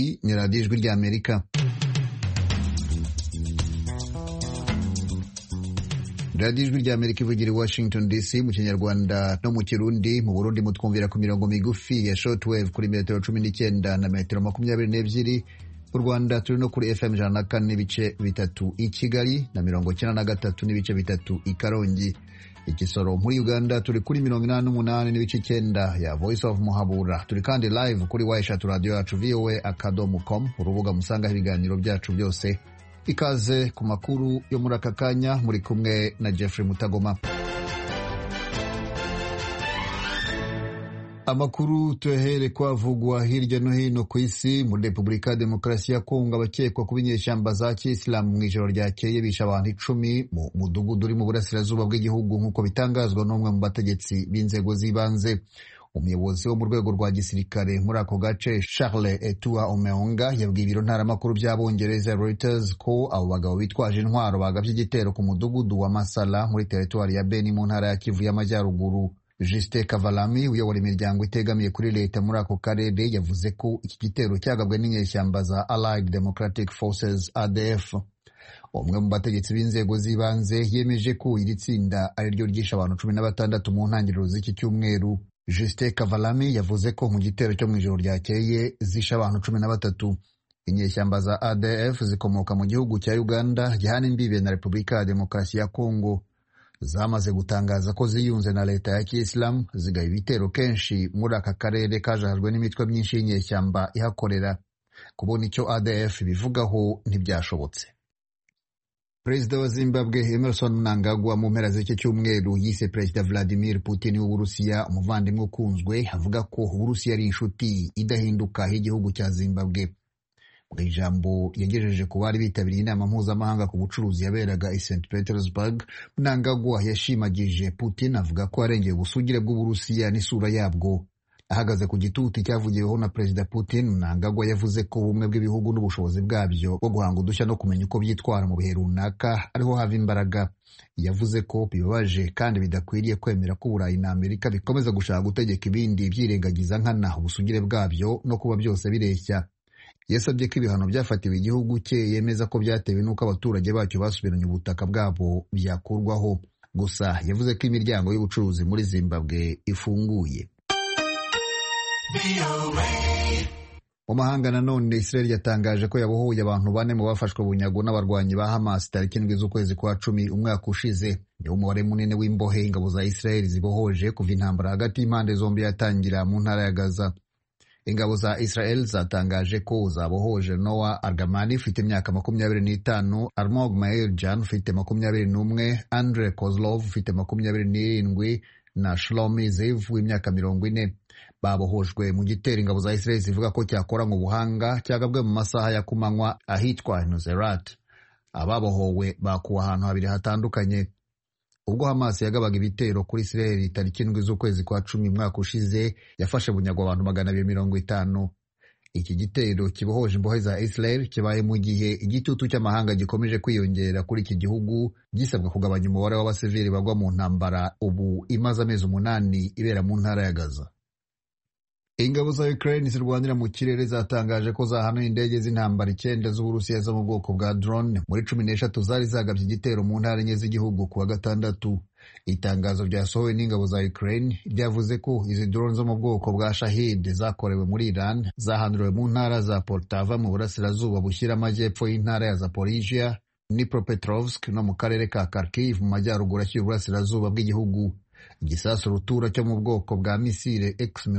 Iyi ni radiyo ijwi ry'Amerika. radiyo ijwi ry'Amerika ivugira i Washington DC mu Kinyarwanda no mu Kirundi. Mu Burundi mutwumvira ku mirongo migufi ya shortwave kuri metero 19 na metero 22. Mu Rwanda turi no kuri FM 104 n'ibice bitatu i Kigali na 93 n'ibice bitatu i Karongi. Ikisoro muri Uganda turi kuri 88 n'ibice 9 ya Voice of Muhabura. Turi kandi live kuri Waishatu radio yacu voa.com, urubuga musanga ibiganiro byacu byose. Ikaze ku makuru yo muri aka kanya, muri kumwe na Jeffrey Mutagoma. Amakuru tuhere kwavugwa hirya no hino ku isi. Muri Repubulika ya Demokarasi ya Kongo, abakekwa kuba inyeshyamba za Kiyisilamu mu ijoro ryakeye bishe abantu 10 mu mudugudu uri mu burasirazuba bw'igihugu, nk'uko bitangazwa n'umwe mu bategetsi b'inzego z'ibanze. Umuyobozi wo mu rwego rwa gisirikare muri ako gace, Charles Etua Omeonga, yabwiye ibiro ntaramakuru by'Abongereza Reuters ko abo bagabo bitwaje intwaro bagabye igitero ku mudugudu wa Masala muri teritwari ya Beni mu ntara ya Kivu y'Amajyaruguru. Justin Kavalami, uyobora imiryango itegamiye kuri leta muri ako karere, yavuze ko iki gitero cyagabwe n'inyeshyamba za Allied Democratic Forces ADF. Umwe mu bategetsi b'inzego z'ibanze yemeje ko iri tsinda ari ryo ryishe abantu 16 mu ntangiriro z'iki cyumweru. Justin Kavalami yavuze ko mu gitero cyo mu ijoro ryakeye zishe abantu 13. Inyeshyamba za ADF zikomoka mu gihugu cya Uganda gihana imbibe na Repubulika ya Demokarasi ya Kongo. Zamaze gutangaza ko ziyunze na leta ya Kiyisilamu, zigaye ibitero kenshi muri aka karere kajahajwe n'imitwe myinshi y'inyeshyamba ihakorera. Kubona icyo ADF bivugaho ntibyashobotse. Perezida wa Zimbabwe Emmerson Mnangagwa mu mpera z'iki cyumweru yise Perezida Vladimir Putin w'Uburusiya umuvandimwe ukunzwe, avuga ko Uburusiya ari inshuti idahinduka y'igihugu cya Zimbabwe. Mu ijambo yagejeje ku bari bitabiriye inama mpuzamahanga ku bucuruzi yaberaga i St Petersburg, Mnangagwa yashimagije Putin, avuga ko arengeye ubusugire bw'Uburusiya n'isura yabwo. Ahagaze ku gituti cyavugiweho na Perezida Putin, Mnangagwa yavuze ko ubumwe bw'ibihugu n'ubushobozi bwabyo bwo guhanga udushya no kumenya uko byitwara mu bihe runaka ariho hava imbaraga. Yavuze ko bibabaje kandi bidakwiriye kwemera ko Uburayi na Amerika bikomeza gushaka gutegeka ibindi byirengagiza nkana ubusugire bwabyo no kuba byose bireshya. Yasabye ko ibihano byafatiwe igihugu cye yemeza ko byatewe n'uko abaturage bacyo basubiranye ubutaka bwabo byakurwaho. Gusa yavuze ko imiryango y'ubucuruzi muri Zimbabwe ifunguye. Mu mahanga nanone, Israel yatangaje ko yabohoye abantu 4 mu bafashwe bunyago n'abarwanyi ba Hamas tariki 7 z'ukwezi kwa 10 umwaka ushize. Ni umubare munini w'imbohe ingabo za Israel zibohoje kuva intambara hagati y'impande zombi yatangira mu ntara ya Gaza. Ingabo za Israel zatangaje ko zabohoje Noah Argamani ufite imyaka 25, Almog Maeljan ufite 21, Andre Kozlov ufite 27 na Shlomi Zev w'imyaka 40. Babohojwe mu gitero ingabo za Israel zivuga ko cyakoranywe ubuhanga cyagabwe mu masaha ya kumanywa ahitwa Nuzerat. Ababohowe bakuwe ahantu habiri hatandukanye. Ubwo Hamas yagabaga ibitero kuri Israel tariki 7 z'ukwezi kwa 10 umwaka ushize, yafashe bunyago abantu 250. Iki gitero kibohoje imbohe za Israel kibaye mu gihe igitutu cy'amahanga gikomeje kwiyongera kuri iki gihugu, gisabwa kugabanya umubare w'abasivili bagwa mu ntambara ubu imaze amezi 8 ibera mu ntara ya Gaza. Ingabo za Ukraine zirwanira mu kirere zatangaje ko zahanuye indege z'intambara 9 z'Uburusiya zo mu bwoko bwa drone muri 13 zari zagabye igitero mu ntara enye z'igihugu kuwa gatandatu. Itangazo ryasohowe n'ingabo za Ukraine ryavuze ko izi drone zo mu bwoko bwa Shahid zakorewe muri Iran zahanuriwe mu ntara za Poltava mu burasirazuba bushyira amajyepfo y'intara ya Zaporizhia, Dnipropetrovsk no mu karere ka Kharkiv mu majyaruguru ashyira uburasirazuba bw'igihugu. Igisasu rutura cyo mu bwoko bwa misile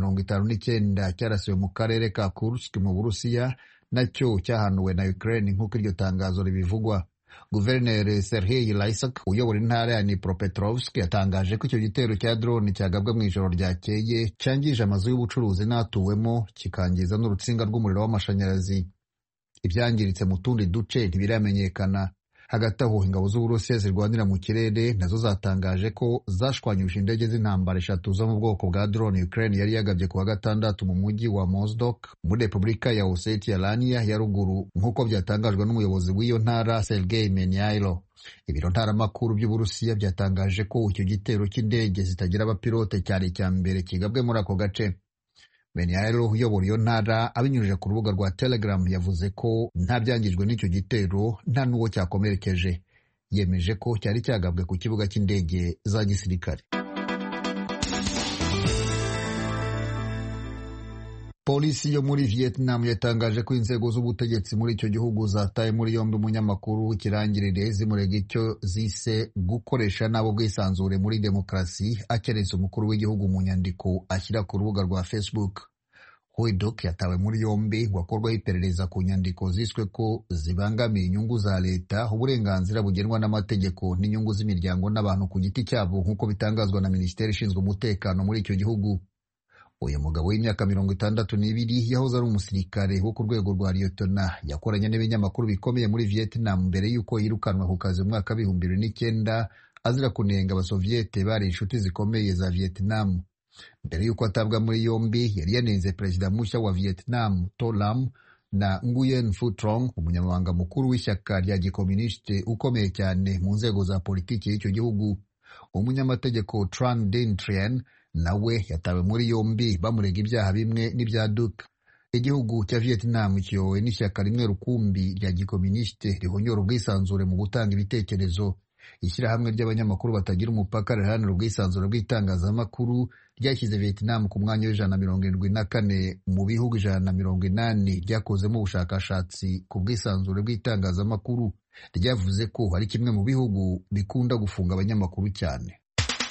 X-59 cyarasiwe mu karere ka Kursk mu Burusiya nacyo cyahanuwe na Ukraine nk'uko iryo tangazo ribivugwa. Guverineri Serhiy Lysak uyobora intara ya Dnipropetrovsk yatangaje ko icyo gitero cya drone cyagabwe mu ijoro ryakeye cyangije amazu y'ubucuruzi n'atuwemo kikangiza n'urutsinga rw'umuriro w'amashanyarazi. Ibyangiritse mu tundi duce ntibiramenyekana. Hagati aho, ingabo z'Uburusiya zirwanira mu kirere nazo zatangaje ko zashwanyuje indege z'intambara 3 zo mu bwoko bwa drone Ukraine yari yagabye kuwa gatandatu mu mujyi wa Mozdok muri Repubulika ya Ossetia-Lania ya ruguru, nk'uko byatangajwe n'umuyobozi w'iyo ntara Sergei Menyailo. Ibiro ntaramakuru by'Uburusiya byatangaje ko icyo gitero cy'indege zitagira abapilote cyari icya mbere kigabwe muri ako gace. Beniel uyobora iyo ntara abinyujije ku rubuga rwa Telegram yavuze ko nta byangijwe n'icyo gitero nta n'uwo cyakomerekeje. Yemeje ko cyari cyagabwe ku kibuga cy'indege za gisirikare. Polisi yo muri Vietnam yatangaje ko inzego z'ubutegetsi muri icyo gihugu zataye muri yombi umunyamakuru w'ikirangirire zimurega icyo zise gukoresha nabo bwisanzure muri demokarasi, akeretse umukuru w'igihugu mu nyandiko ashyira ku rubuga rwa Facebook. Hoi Duk yatawe muri yombi wakorwaho iperereza ku nyandiko ziswe ko zibangamiye inyungu za leta, uburenganzira bugenwa n'amategeko n'inyungu z'imiryango n'abantu ku giti cyabo nk'uko bitangazwa na Minisiteri ishinzwe umutekano muri icyo gihugu. Uyu mugabo w'imyaka 62 yahoze ari umusirikare wo ku rwego rwa Liyetona, yakoranye n'ibinyamakuru bikomeye muri Vietnam mbere y'uko yirukanwa ku kazi mu mwaka 2009 azira kunenga abasoviyete bari inshuti zikomeye za Vietnam. Mbere y'uko atabwa muri yombi yari yanenze perezida mushya wa Vietnam To Lam na Nguyen Phu Trong, umunyamabanga mukuru w'ishyaka rya gikomuniste ukomeye cyane mu nzego za politiki y'icyo gihugu. Umunyamategeko Tran Dinh Trien nawe yatawe muri yombi bamurega ibyaha bimwe n'ibya Duk. Igihugu cya Vietnam kiyobowe n'ishyaka rimwe rukumbi rya gikomuniste rihonyora ubwisanzure mu gutanga ibitekerezo. Ishyirahamwe ry'abanyamakuru batagira umupaka riharanira ubwisanzure bw'itangazamakuru ryashyize Vietnam ku mwanya w'174 mu bihugu 180 ryakozemo ubushakashatsi ku bwisanzure bw'itangazamakuru. Ryavuze ko ari kimwe mu bihugu bikunda gufunga abanyamakuru cyane.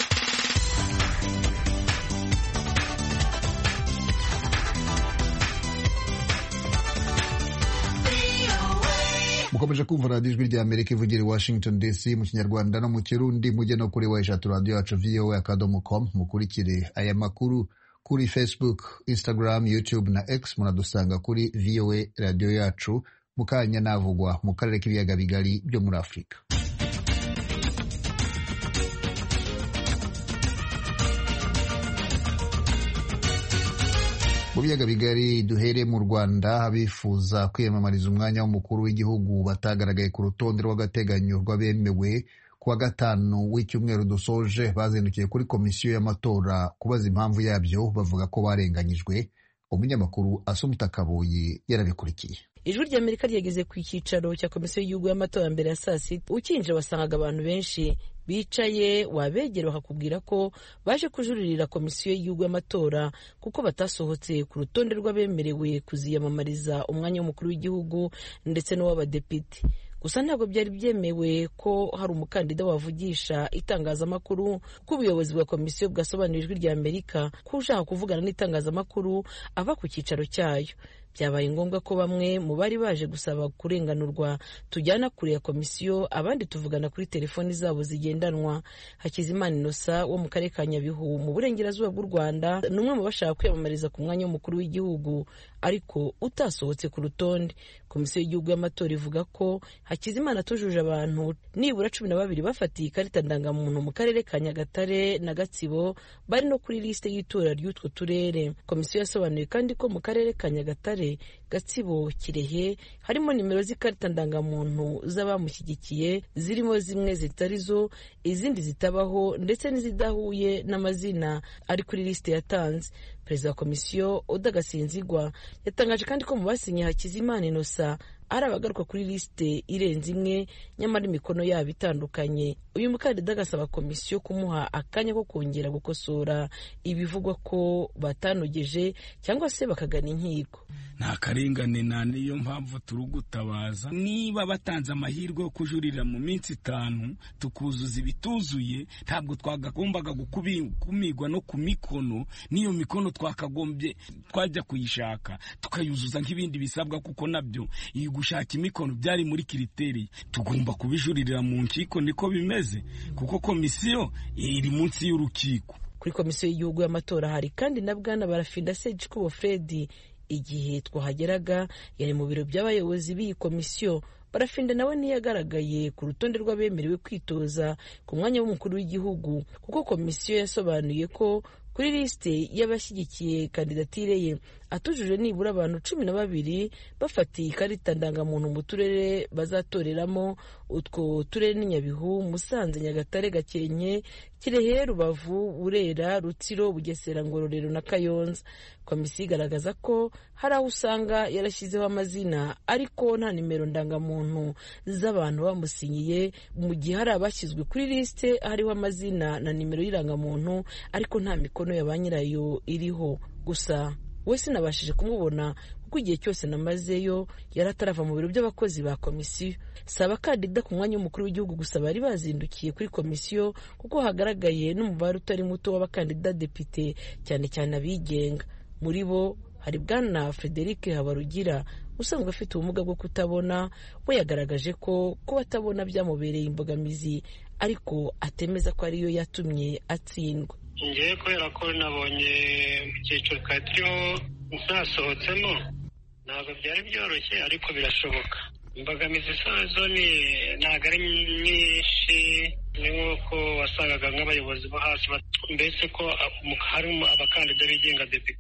Mukomeje kumva radiyo ijwi rya Amerika ivugira i Washington DC mu Kinyarwanda no mu Kirundi. Mujye no kuri weshatu radio yacu voa.com mukurikire aya makuru kuri Facebook, Instagram, YouTube na X. Munadusanga kuri VOA radio yacu. Mukanya navugwa mu karere k'ibiyaga bigari byo muri Afurika. Mu biyaga bigari duhere mu Rwanda, abifuza kwiyamamariza umwanya w'umukuru w'igihugu batagaragaye ku rutonde rw'agateganyo rw'abemewe kuwa gatanu w'icyumweru dusoje bazindukiye kuri komisiyo y'amatora kubaza impamvu yabyo, bavuga ko barenganyijwe. Umunyamakuru Asumta Kaboyi yarabikurikiye. Ijwi ry'Amerika ryageze ku cyicaro cya komisiyo y'igihugu y'amatora mbere ya saa sita. Ukinjira wasangaga abantu benshi bicaye, wabegera bakakubwira ko baje kujuririra komisiyo y'igihugu y'amatora kuko batasohotse ku rutonde rw'abemerewe kuziyamamariza umwanya w'umukuru w'igihugu ndetse n'uw'abadepite. Gusa ntabwo byari byemewe ko hari umukandida wavugisha itangazamakuru, ko ubuyobozi bwa komisiyo bwasobanuriye Ijwi ry'Amerika ko ushaka kuvugana n'itangazamakuru ava ku cyicaro cyayo. Byabaye ngombwa ko bamwe mu bari baje gusaba kurenganurwa tujyana kure ya komisiyo, abandi tuvugana kuri telefoni zabo zigendanwa. Hakizimana Innocent wo mu karere ka Nyabihu mu burengerazuba bw'u Rwanda ni umwe mu bashaka kwiyamamariza ku mwanya w'umukuru w'igihugu ariko utasohotse ku rutonde. Komisiyo y'igihugu y'amatora ivuga ko Hakizimana atujuje abantu nibura 12 bafatiye ikarita ndangamuntu mu karere ka Nyagatare na Gatsibo bari no kuri liste y'itora ry'utwo turere. Komisiyo yasobanuye kandi ko mu karere ka Nyagatare, Gatsibo, Kirehe harimo nimero z'ikarita ndangamuntu z'abamushyigikiye zirimo zimwe zitari zo, izindi zitabaho ndetse n'izidahuye n'amazina ari kuri liste yatanze. Perezida wa komisiyo Oda Gasinzigwa yatangaje kandi ko mu basinye Hakizimana Innocent ari abagaruka kuri liste irenze imwe, nyamara imikono yabo itandukanye. Uyu mukandida agasaba komisiyo kumuha akanya ko kongera gukosora ibivugwa ko batanogeje cyangwa se bakagana inkiko. Nta karengane, na niyo mpamvu turugutabaza. Niba batanze amahirwe yo kujurira mu minsi 5 tukuzuza ibituzuye, ntabwo twagombaga gukumigwa no ku mikono. Niyo mikono twakagombye twajya kuyishaka tukayuzuza nk'ibindi bisabwa, kuko nabyo iyi gushaka imikono byari muri kiriteri. Tugomba kubijuririra mu nkiko, niko bimeze, kuko komisiyo iri munsi y'urukiko. Kuri komisiyo y'igihugu y'amatora hari kandi na Bwana Barafinda Sejikubo Fred. Igihe twahageraga yari mu biro by'abayobozi b'iyi komisiyo. Barafinda nawe ntiyagaragaye ku rutonde rw'abemerewe kwitoza ku mwanya w'umukuru w'igihugu, kuko komisiyo yasobanuye ko kuri liste y'abashyigikiye kandidatire ye atujuje nibura abantu 12 bafatiye ikarita ndangamuntu mu turere bazatoreramo. Utwo turere ni Nyabihu, Musanze, Nyagatare, Gakenke, Kirehe, Rubavu, Burera, Rutsiro, Bugesera, Ngororero na Kayonza. Komisiyo igaragaza ko hari aho usanga yarashyizeho amazina ariko nta nimero ndangamuntu z'abantu bamusinyiye, mu gihe hari abashyizwe kuri lisite hariho amazina na nimero y'irangamuntu ariko nta mikono ya ba nyirayo iriho. Gusa we sinabashije kumubona kuko igihe cyose namazeyo yari atarava mu biro by'abakozi ba komisiyo. Si abakandida ku mwanya w'umukuru w'igihugu gusa bari bazindukiye kuri komisiyo kuko hagaragaye n'umubare utari muto w'abakandida depite, cyane cyane abigenga. Muri bo hari Bwana Frederic Habarugira usanzwe afite ubumuga bwo kutabona. We yagaragaje ko kuba atabona byamubereye imbogamizi ariko atemeza ko ariyo yatumye atsindwa. Ngiye kubera ko nabonye mu cyiciro katyo ntasohotsemo ntabwo byari byoroshye ariko birashoboka. Imbogamizi zazo ntabwo ari nyinshi, ni nk'uko wasangaga nk'abayobozi bo hasi mbese ko harimo abakandida bigenga depite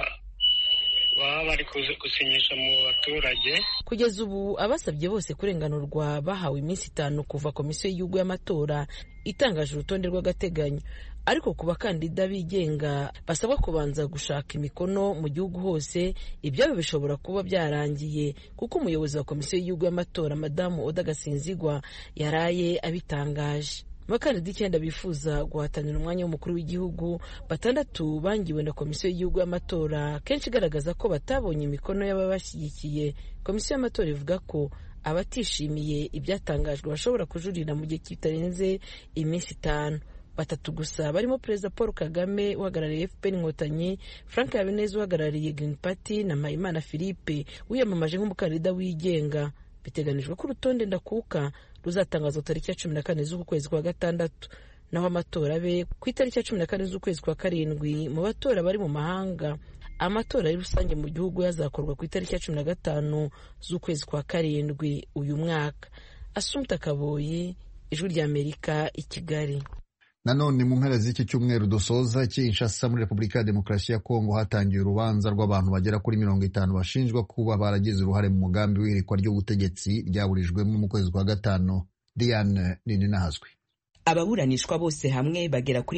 baba bari gusinyisha mu baturage. Kugeza ubu abasabye bose kurenganurwa bahawe iminsi 5 kuva komisiyo y'igihugu y'amatora itangaje urutonde rw'agateganyo, ariko ku bakandida bigenga basabwa kubanza gushaka imikono mu gihugu hose. Ibyo bishobora kuba byarangiye kuko umuyobozi wa komisiyo y'igihugu y'amatora Madamu Oda Gasinzigwa yaraye abitangaje. Abakandida 9 bifuza guhatanira umwanya w'umukuru w'igihugu 6 bangiwe na komisiyo y'igihugu y'amatora, kenshi igaragaza ko batabonye imikono y'ababashyigikiye. Komisiyo y'amatora ivuga ko abatishimiye ibyatangajwe bashobora kujurira mu gihe kitarenze iminsi 5. 3 gusa barimo Perezida Paul Kagame uhagarariye FPR Inkotanyi, Frank Habineza uhagarariye Green Party na Mpayimana Philippe wiyamamaje nk'umukandida wigenga. Biteganijwe ko urutonde ndakuka ruzatangazwa tariki ya 14 z'uku kwezi kwa gatandatu, naho amatora be ku itariki ya 14 z'ukwezi kwa karindwi. Mu batora bari mu mahanga, amatora ari rusange mu gihugu yazakorwa ku itariki ya 15 z'ukwezi kwa karindwi uyu mwaka. Assumpta Kaboyi, Ijwi ry'Amerika, i Kigali. Nanone mu mpera z'iki cyumweru dusoza Kinshasa muri Repubulika ya Demokarasi ya Kongo hatangiye urubanza rw'abantu bagera kuri 50 bashinjwa kuba baragize uruhare mu mugambi w'ihirikwa ry'ubutegetsi ryaburijwemo mu kwezi kwa gatanu. Diane Nininahazwe. Ababuranishwa bose hamwe bagera kuri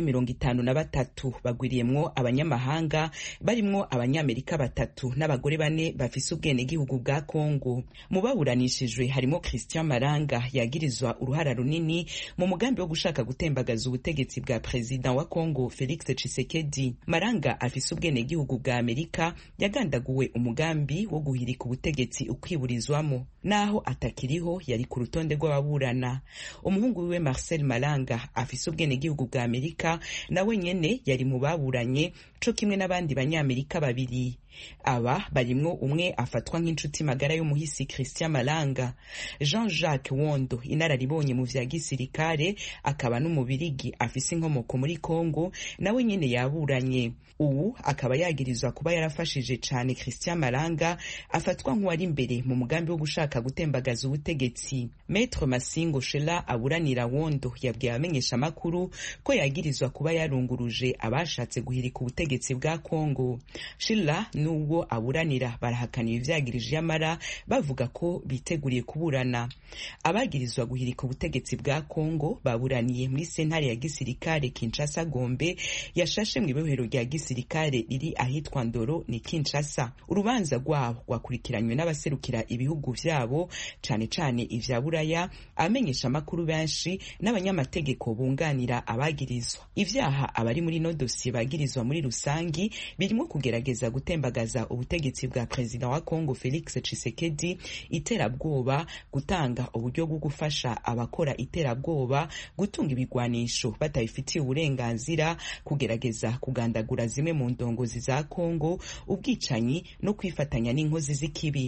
53 bagwiriyemwo abanyamahanga barimwo abanyamerika 3 n'abagore 4 bafise ubwenegihugu bwa Kongo. Mu baburanishijwe harimo Christian Malanga yagirizwa uruhara runini mu mugambi wo gushaka gutembagaza ubutegetsi bwa president wa Kongo Felix Tshisekedi. Malanga afise ubwenegihugu bwa Amerika yagandaguwe umugambi wo guhirika ubutegetsi ukwiburizwamo, naho atakiriho yari ku rutonde rw'ababurana. Umuhungu wiwe Marcel Malanga afise ubwenegihugu bwa Amerika nawe nyene yari mu baburanye co kimwe n'abandi banyamerika 2. Aba barimwo umwe afatwa nk'inshuti magara y'umuhisi Christian Malanga. Jean-Jacques Wondo inararibonye mu vya gisirikare akaba n'umubirigi afise inkomoko muri Kongo nawe nyene yaburanye. Ubu akaba yagirizwa kuba yarafashije cane Christian Malanga afatwa nk'uwari imbere mu mugambi wo gushaka gutembagaza ubutegetsi. Maître Masingo Shela aburanira Wondo yabwiye abamenyesha makuru ko yagirizwa kuba yarunguruje abashatse guhirika ubutegetsi bwa Kongo. Shela n'ubwo aburanira barahakaniye ivyagirije yamara bavuga ko biteguriye kuburana. Abagirizwa guhirika ubutegetsi bwa Kongo baburaniye muri sentare ya gisirikare Kinshasa Gombe yashashe mu ibohero rya gisirikare riri ahitwa Ndoro ni Kinshasa. Urubanza rwabo rwakurikiranywe n'abaserukira ibihugu vyabo cane cane ivya Buraya, amenyesha makuru benshi n'abanyamategeko bunganira abagirizwa. Ivyaha abari muri no dossier bagirizwa muri rusangi birimo kugerageza gutembagaza ubutegetsi bwa president wa Kongo Felix Tshisekedi, iterabwoba, gutanga uburyo bwo gufasha abakora iterabwoba, gutunga ibigwanisho batayifitiye uburenganzira, kugerageza kugandagura zimwe mu ndongozi za Kongo, ubwicanyi no kwifatanya n'inkozi z'ikibi.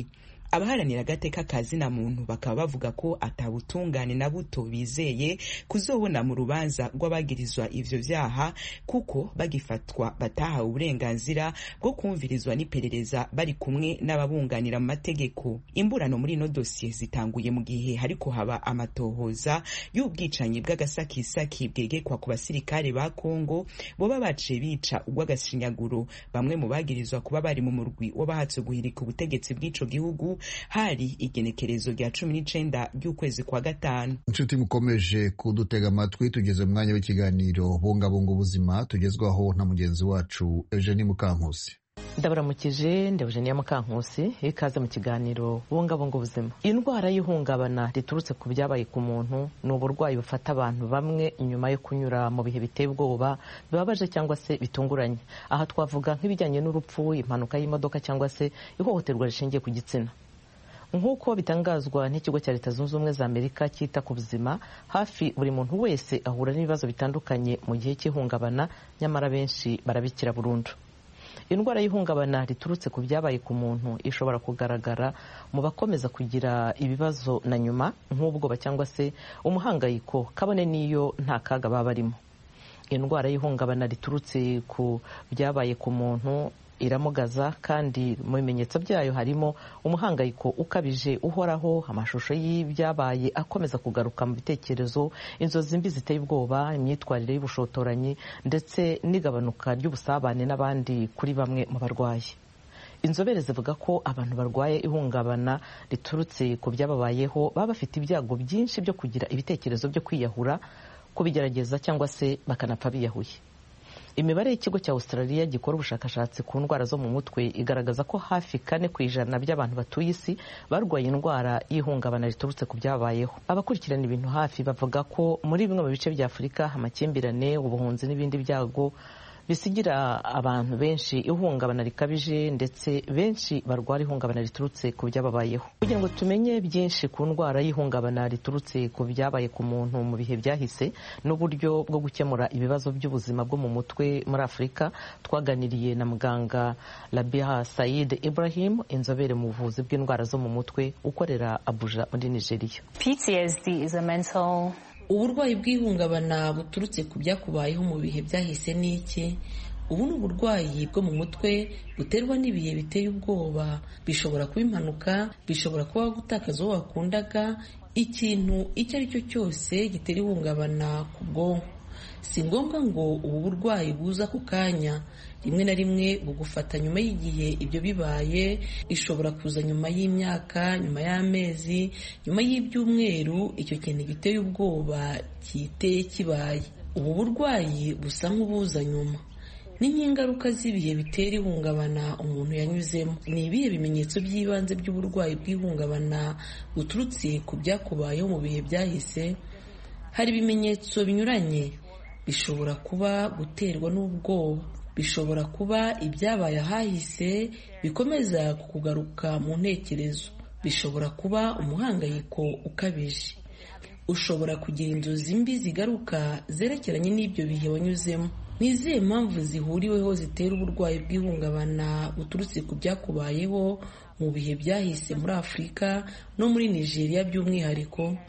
abaharanira agateka ka zina muntu bakaba bavuga ko atabutungane na buto bizeye kuzobona mu rubanza rw'abagirizwa ivyo vyaha kuko bagifatwa batahawe uburenganzira bwo kumvirizwa n'iperereza bari kumwe n'ababunganira mu mategeko. Imburano muri ino dosiye zitanguye mu gihe hariko haba amatohoza y'ubwicanyi bw'agasakisaki bwegekwa ku basirikare ba Kongo boba baciye bica urw'agashinyaguro bamwe mu bagirizwa kuba bari mu murwi w'abahatse guhirika ubutegetsi bw'ico gihugu hari igenekerezo rya 19 ry'ukwezi kwa gatanu. Inshuti mukomeje kudutega amatwi, tugeze mu mwanya w'ikiganiro bungabunga ubuzima tugezwaho na mugenzi wacu Eugenie Mukankusi. Ndabaramukije, ndi Eugenie Mukankusi, ikaze mu kiganiro bungabunga ubuzima. Indwara y'ihungabana riturutse ku byabaye ku muntu ni uburwayi bufata abantu bamwe nyuma yo kunyura mu bihe biteye ubwoba, bibabaje cyangwa se bitunguranye. Aha twavuga nk'ibijyanye n'urupfu, impanuka y'imodoka cyangwa se ihohoterwa rishingiye ku gitsina. Nk'uko bitangazwa n'ikigo cya Leta Zunze Ubumwe za Amerika cyita ku buzima, hafi buri muntu wese ahura n'ibibazo bitandukanye mu gihe cy'ihungabana, nyamara benshi barabikira burundu. Indwara y'ihungabana riturutse ku byabaye ku muntu ishobora kugaragara mu bakomeza kugira ibibazo na nyuma nk'ubwoba cyangwa se umuhangayiko kabone n'iyo nta kaga baba barimo. Indwara y'ihungabana riturutse ku byabaye ku muntu iramugaza, kandi mu bimenyetso byayo harimo umuhangayiko ukabije uhoraho, amashusho y'ibyabaye akomeza kugaruka mu bitekerezo, inzozi mbi ziteye ubwoba, imyitwarire y'ubushotoranyi ndetse n'igabanuka ry'ubusabane n'abandi kuri bamwe mu barwayi. Inzobere zivuga ko abantu barwaye ihungabana riturutse ku byababayeho baba bafite ibyago byinshi byo kugira ibitekerezo byo kwiyahura, kubigerageza cyangwa se bakanapfa biyahuye. Imibare y'ikigo cya Australia gikora ubushakashatsi ku ndwara zo mu mutwe igaragaza ko hafi 4% by'abantu batuye isi barwaye indwara y'ihungabana riturutse ku byabayeho. Abakurikirana ibintu hafi bavuga ko muri bimwe mu bice bya Afurika amakimbirane, ubuhunzi n'ibindi byago bisigira abantu benshi ihungabana rikabije, ndetse benshi barwara ihungabana riturutse ku byababayeho. Kugira ngo tumenye byinshi ku ndwara y'ihungabana riturutse ku byabaye ku muntu mu bihe byahise n'uburyo bwo gukemura ibibazo by'ubuzima bwo mu mutwe muri Afurika, twaganiriye na muganga Rabia Said Ibrahim, inzobere mu buvuzi bw'indwara zo mu mutwe ukorera Abuja muri Nigeria. PTSD is a mental Uburwayi bw'ihungabana buturutse ku byakubayeho mu bihe byahise ni iki? Ubu ni uburwayi bwo mu mutwe buterwa n'ibihe biteye ubwoba. Bishobora kuba impanuka, bishobora kuba gutakaza uwo wakundaga, ikintu icyo ari cyo cyose gitera ihungabana ku bwonko. Si ngombwa ngo ubu burwayi buza ku kanya, rimwe na rimwe bugufata nyuma y'igihe ibyo bibaye, ishobora kuza nyuma y'imyaka, nyuma y'amezi, nyuma y'ibyumweru icyo kintu giteye ubwoba kiteye kibaye. Ubu burwayi busa nk'ubuza nyuma. Ni nk'ingaruka z'ibihe bitera ihungabana umuntu yanyuzemo. Ni ibihe bimenyetso by'ibanze by'uburwayi bw'ihungabana buturutse ku byakubayeho mu bihe byahise? Hari ibimenyetso binyuranye. Bishobora kuba guterwa n'ubwoba, bishobora kuba ibyabaye ahahise bikomeza kukugaruka mu ntekerezo, bishobora kuba umuhangayiko ukabije, ushobora kugira inzozi mbi zigaruka zerekeranye n'ibyo bihe wanyuzemo. Ni izihe mpamvu zihuriweho zitera uburwayi bw'ihungabana buturutse ku byakubayeho mu bihe byahise muri Afurika no muri Nigeria by'umwihariko?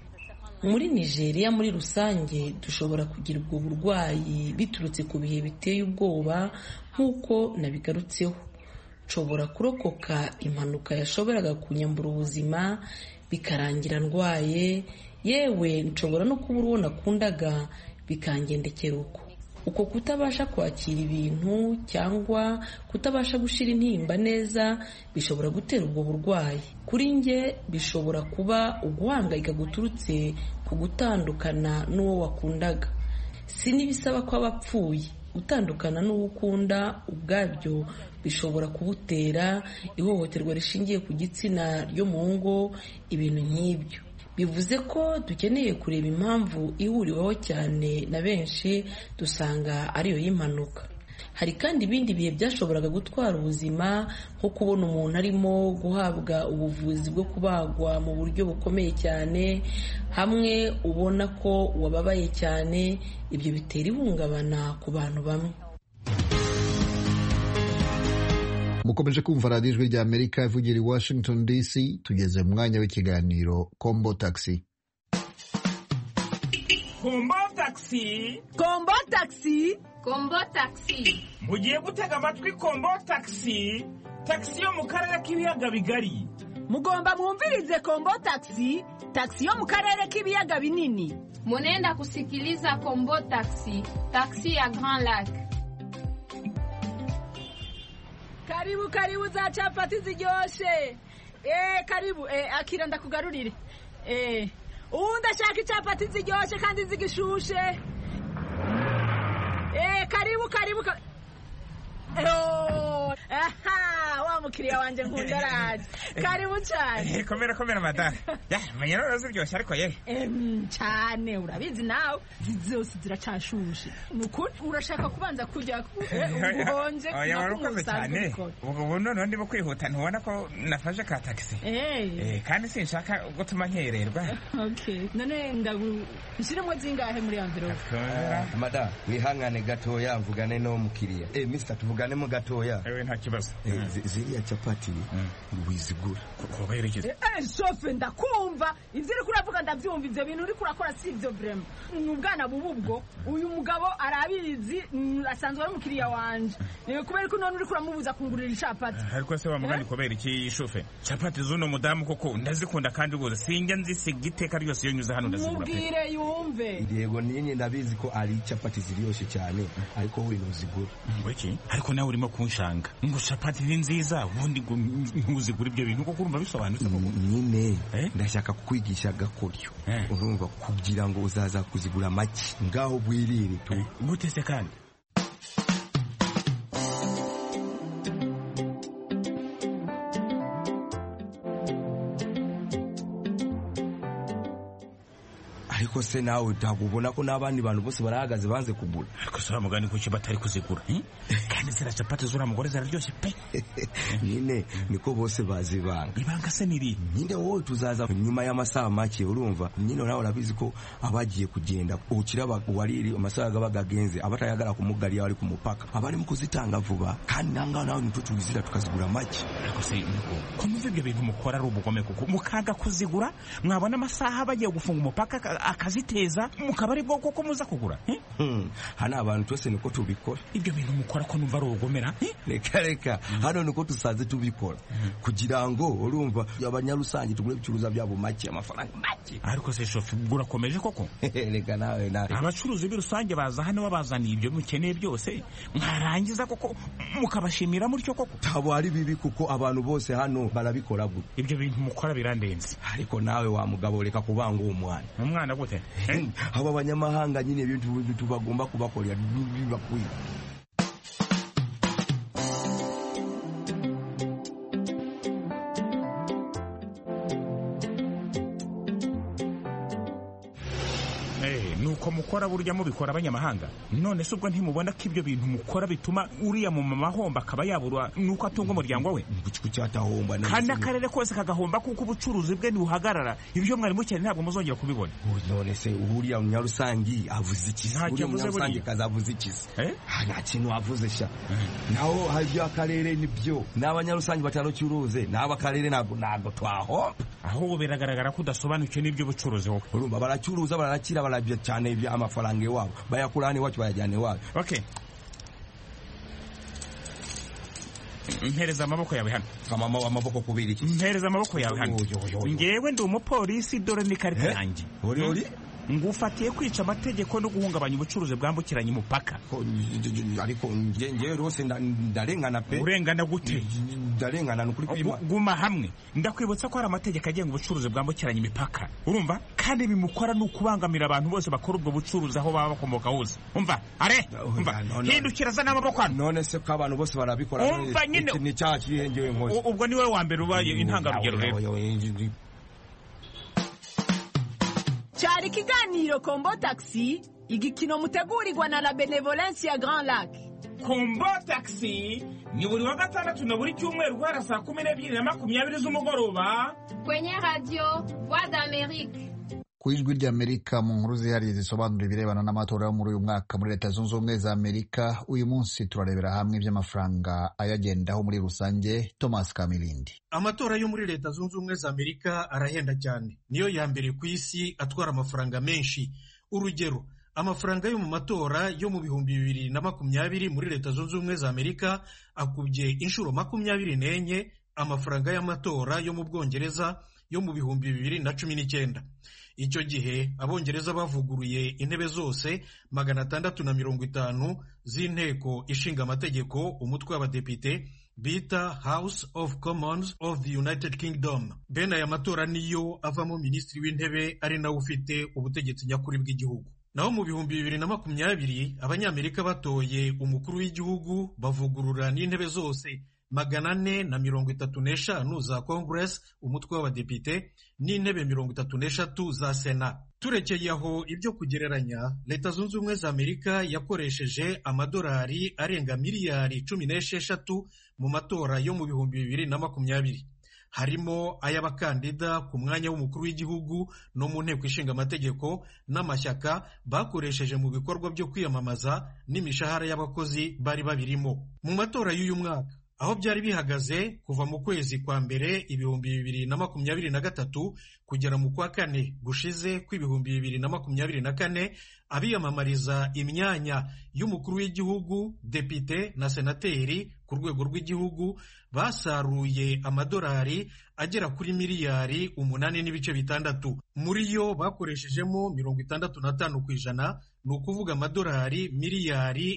Muri Nigeria muri rusange dushobora kugira ubwo burwayi biturutse ku bihe biteye ubwoba nk'uko nabigarutseho. Nshobora kurokoka impanuka yashoboraga kunyambura ubuzima bikarangira ndwaye, yewe nshobora no kubura uwo nakundaga bikangendekera uko. Uko kutabasha kwakira ibintu cyangwa kutabasha gushira intimba neza bishobora gutera ubwo burwayi. Kuri nge bishobora kuba uguhangayika guturutse ku gutandukana n'uwo wakundaga. Si n'ibisaba ko abapfuye, gutandukana n'uwo ukunda ubwabyo bishobora kubutera ihohoterwa rishingiye ku gitsina ryo mu ngo, ibintu nk'ibyo. Bivuze ko dukeneye kureba impamvu ihuriweho cyane na benshi, dusanga ariyo y'impanuka. Hari kandi ibindi bihe byashoboraga gutwara ubuzima, nko kubona umuntu arimo guhabwa ubuvuzi bwo kubagwa mu buryo bukomeye cyane, hamwe ubona ko wababaye cyane. Ibyo bitera ihungabana ku bantu bamwe. mukomeje kumva radiyo ijwi rya Amerika ivugira i Washington DC. Tugeze mu mwanya w'ikiganiro Kombo Taxi. Kombo Taxi, Kombo Taxi, Kombo Taxi. mugiye gutega amatwi Kombo Taxi, taxi yo mu karere k'ibiyaga bigari. mugomba mwumvirize Kombo Taxi, taxi yo mu karere k'ibiyaga binini. Munenda kusikiliza Kombo Taxi, taxi ya Grand Lac. Karibu za chapati ziryoshe. Karibu akira ndakugarurire. Ndashaka ichapati ziryoshe kandi zigishushe. Karibu. Wa mukiriya wanje nkunda raje. Karibu cyane. Komera madame. Menya rero ziryoshye ariko ye. Cyane urabizi nawe zose ziracashushe. Nukuri urashaka kubanza kujya ubuhonje. Warukoze cyane. Ubwo none ndimo kwihuta ntubona ko nafashe ka taxi. Kandi sinshaka gutuma nkererwa. Okay. None ndagushyiremo zingahe muri envelope? Madame, wihangane gatoya mvugane no mukiriya. Mr. tuvugane mu gatoya. Nta kibazo. Ziriya chapati wizigura. Ko yerekeze. Sofe ndakumva. Ivyo uri kuravuga ndavyumva ivyo bintu uri kurakora si ivyo vraiment. Ubwana bububwo uyu mugabo arabizi asanzwe ari mukiriya wanje. Kubera ko none uri kuramubuza kungurira ichapati. Ariko se wamugani kubera iki shofe? Chapati zuno mudamu koko ndazikunda kandi rwose sinjya nzisiga iteka ryose iyo nyuze hano ndazigura. Mubwire yumve. Yego ninye ndabizi ko ari chapati ziryoshye cyane ariko we ntuzigura. Weki ariko nawe urimo kunshanga ngo chapati ni nziza ubundi ntuzigura ibyo bintu koko urumva bisobanutse koko. Nyine ndashaka kukwigisha gakoryo urumva kugira ngo uzaza kuzigura make ngaho bwirire tu gutese kandi. ariko se nawe utagubona ko n'abandi bantu bose barahagaze banze kugura. Ariko sura mugani ko batari kuzigura kandi zira chapati zura mugore zararyoshye pe. Nyine niko bose bazibanga. Ibanga se niri nyine wowe tuzaza nyuma y'amasaha make urumva. Nyine nawe urabizi ko abagiye kugenda ukira wariri amasaha gabagagenze abatayagara kumugari ari ku mupaka abari mu kuzitanga vuba kandi nanga nawe nitutuzira tukazigura make. Ariko se nuko ko muve ibyo bintu mukora ari ubugome kuko mukaga kuzigura mwabona amasaha bagiye gufunga umupaka akaziteza mukabari bwo koko muza kugura. Hana abantu twese niko tubikora. Ibyo bintu mukora ko numva ari ubugomera. Reka hano niko tusaze tubikora kugira ngo urumva abanyarusange tugure bicuruza byabo make amafaranga make. Ariko se shofi burakomeje koko. Reka nawe abacuruzi b'irusange baza hano babazaniye ibyo mukeneye byose mwarangiza koko mukabashimira mutyo koko. Tabo ari bibi kuko abantu bose hano barabikora gute. Ibyo bintu mukora birandenze. Ariko nawe wa mugabo reka kubanga umwana gute aba banyamahanga nyine ibintu tubagomba kubakorera bibakwiye. nuko mukora burya mubikora abanyamahanga none se ubwo ntimubona ko ibyo bintu mukora bituma uriya mu mahomba akaba yabura nuko atunga umuryango we cyatahomba kandi akarere kose kagahomba kuko ubucuruzi bwe ntibuhagarara ibyo mwari mukene ntabwo muzongera kubibona. None se uriya munyarusangi avuze iki? Uriya munyarusangi kazavuze iki? Nta kintu avuze sha. Naho hajya akarere nibyo n'abanyarusangi batarucuruze n'abakarere ntabwo twahomba. Aho biragaragara ko udasobanukiwe n'ibyo bucuruzi wowe. Urumva baracuruza barakira barabya cyane ibya amafaranga yabo bayakurane wacu bayajyane wabo. Okay. Mpereza amaboko yawe hano. Amaboko kubiri iki? Mpereza amaboko yawe hano. Ngewe ndi umupolisi dore ni karita yanjye. Uri ngufatiye kwica amategeko no guhungabanya ubucuruzi bwambukiranya umupaka. Ariko ngewe rwose ndarengana pe. Urengana gute? Ndarengana nukuri kwima. Guma hamwe. Ndakwibutsa ko hari amategeko agenga ubucuruzi bwambukiranya imipaka. Urumva? Kandi bimukora nukubangamira abantu bose bakora ubwo bucuruzi aho baba bakomoka hose. Umva? Umva. Hindukira za n'amaboko hano. None se ko abantu bose barabikora ni cyaha kihengewe nkoze. Ubwo niwe wa mbere ubaye intangarugero rero. Cyari kiganiro Kombo Taxi, igikino mutegurirwa na la Benevolence ya Grand Lac. Kombo Taxi ni buri wa gatandatu na buri cyumweru guhera saa 12:20 z'umugoroba kwenye radio Voix d'Amérique. ku ijwi ry'Amerika mu nkuru zihariye zisobanura ibirebana n'amatora yo muri uyu mwaka muri Leta Zunze Ubumwe za Amerika. Uyu munsi turarebera hamwe iby'amafaranga ayagendaho muri rusange. Thomas Kamilindi. Amatora yo muri Leta Zunze Ubumwe za Amerika arahenda cyane, niyo ya mbere ku isi atwara amafaranga menshi. Urugero, amafaranga yo mu matora yo mu 2020 muri Leta Zunze Ubumwe za Amerika akubye inshuro 24 amafaranga y'amatora yo mu Bwongereza yo mu 2019. Icyo gihe Abongereza bavuguruye intebe zose 650 z'inteko ishinga amategeko, umutwe w'abadepite bita House of Commons of the United Kingdom. Bene aya matora niyo avamo minisitiri w'intebe ari nawe ufite ubutegetsi nyakuri bw'igihugu. Naho mu 2020 Abanyamerika batoye umukuru w'igihugu, bavugurura n'intebe zose 435 za Congress, umutwe w'abadepite, n'intebe 33 za Sena. Turekeye aho ibyo kugereranya, Leta Zunze Ubumwe za Amerika yakoresheje amadolari arenga miliyari 16 mu matora yo mu 2020. Harimo ay'abakandida ku mwanya w'umukuru w'igihugu no mu nteko ishinga amategeko n'amashyaka bakoresheje mu bikorwa byo kwiyamamaza n'imishahara y'abakozi bari babirimo. Mu matora y'uyu mwaka aho byari bihagaze kuva mu kwezi kwa mbere 2023 kugera mu kwa kane gushize kw'ibihumbi 2024, abiyamamariza imyanya y'umukuru w'igihugu, depite na senateri ku rwego rw'igihugu basaruye amadolari agera kuri miliyari 8.6. Muri yo bakoreshejemo 65%, ni ukuvuga amadolari miliyari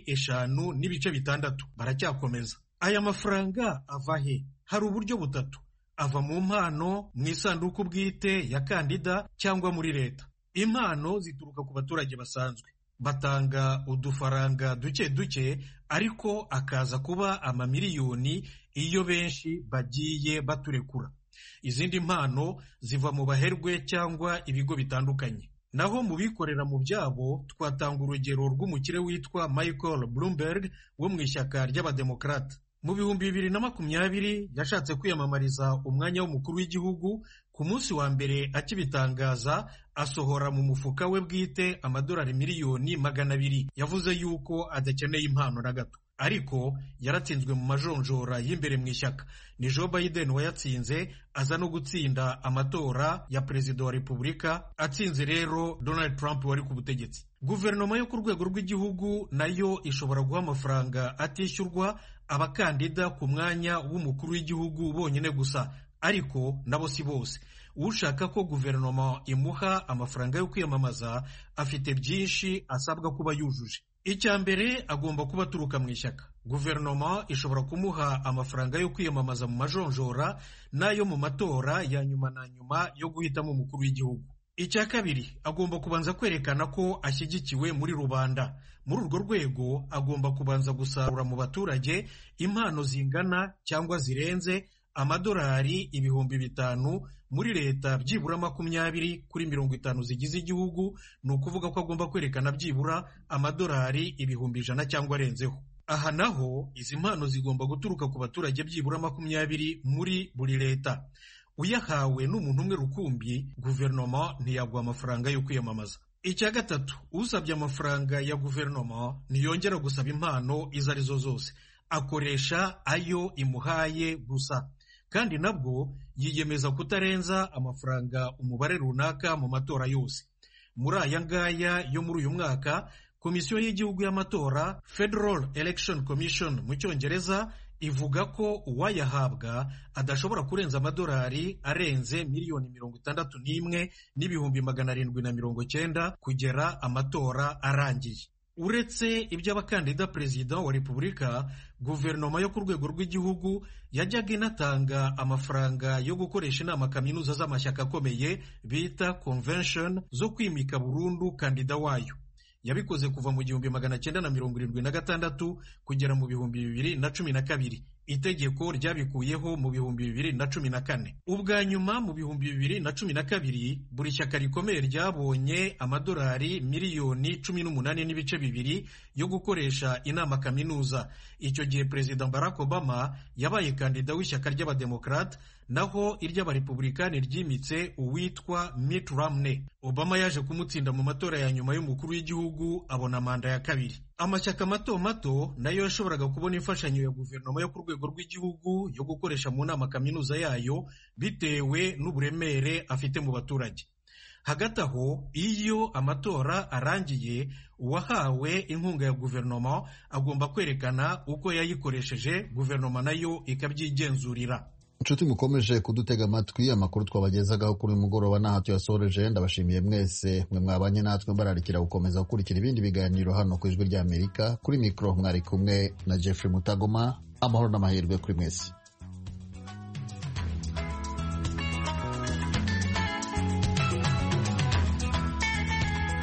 5.6. Baracyakomeza. Aya mafaranga ava he? Hari uburyo butatu: ava mu mpano, mu isanduku bwite ya kandida cyangwa muri leta. Impano zituruka ku baturage basanzwe, batanga udufaranga duke duke, ariko akaza kuba amamiliyoni iyo benshi bagiye baturekura. Izindi mpano ziva mu baherwe cyangwa ibigo bitandukanye. Naho mu bikorera mu byabo twatanga urugero rw'umukire witwa Michael Bloomberg wo mu ishyaka ry'abademokrate. Mu 2020 yashatse kwiyamamariza umwanya w'umukuru w'igihugu. Ku munsi wa mbere akibitangaza, asohora mu mufuka we bwite amadolari miliyoni 200. Yavuze yuko adakeneye impano na gato, ariko yaratsinzwe mu majonjora y'imbere mu ishyaka. Ni Joe Biden wayatsinze, aza no gutsinda amatora ya perezida wa Repubulika. Atsinze rero Donald Trump wari ku butegetsi. Guverinoma yo ku rwego rw'igihugu nayo ishobora guha amafaranga atishyurwa abakandida ku mwanya w'umukuru w'igihugu bonyine gusa, ariko nabo si bose. Ushaka ko guverinoma imuha amafaranga yo kwiyamamaza afite byinshi asabwa kuba yujuje. Icya mbere, agomba kuba aturuka mu ishyaka. Guverinoma ishobora kumuha amafaranga yo kwiyamamaza mu majonjora n'ayo mu matora ya nyuma na nyuma yo guhitamo umukuru w'igihugu. Icya kabiri, agomba kubanza kwerekana ko ashyigikiwe muri rubanda. Muri urwo rwego agomba kubanza gusarura mu baturage impano zingana cyangwa zirenze amadolari 5,000 muri leta, byibura 20 kuri 50 zigize igihugu. Ni ukuvuga ko agomba kwerekana byibura amadolari 100,000 cyangwa arenzeho. Aha naho izi mpano zigomba guturuka ku baturage byibura 20 muri buri leta. Uyahawe n'umuntu umwe rukumbi, guverinoma ntiyaguha amafaranga yo kwiyamamaza. Icya gatatu, usabye amafaranga ya guverinoma ntiyongera gusaba impano izo arizo zose, akoresha ayo imuhaye gusa, kandi nabwo yiyemeza kutarenza amafaranga umubare runaka mu matora yose. Muri aya ngaya yo muri uyu mwaka, Komisiyo y'Igihugu y'Amatora, Federal Election Commission mu Cyongereza, ivuga ko uwayahabwa adashobora kurenza amadolari arenze miliyoni 61,790 kugera amatora arangiye. Uretse iby'abakandida perezida wa Repubulika, guverinoma yo ku rwego rw'igihugu yajyaga inatanga amafaranga yo gukoresha inama kaminuza z'amashyaka akomeye bita convention zo kwimika burundu kandida wayo. Yabikoze kuva mu 1976 kugera mu 2012. itegeko ryabikuyeho mu 2014. Ubwa nyuma mu 2012 buri shyaka rikomeye ryabonye amadolari miliyoni 18.2 yo gukoresha inama kaminuza. Icyo gihe Perezida Barack Obama yabaye kandida w'ishyaka ry'abademokrate, naho iry'abarepublikani ryimitse uwitwa Mitt Romney. Obama yaje kumutsinda mu matora ya nyuma y'umukuru w'igihugu, abona manda ya kabiri. Amashyaka mato mato nayo yashoboraga kubona imfashanyo ya guverinoma yo ku rwego rw'igihugu yo gukoresha mu nama kaminuza yayo bitewe n'uburemere afite mu baturage. Hagati aho, iyo amatora arangiye, uwahawe inkunga ya guverinoma agomba kwerekana uko yayikoresheje, guverinoma nayo ikabyigenzurira. Inshuti mukomeje kudutega amatwi, amakuru twabagezagaho kuri mugoroba n'aha tuyasoreje. Ndabashimiye mwese mwe mwabanye natwe, mbararikira gukomeza gukurikira ibindi biganiro hano ku Ijwi ry'Amerika. Kuri mikoro mwari kumwe na Jeffrey Mutagoma. Amahoro n'amahirwe kuri mwese.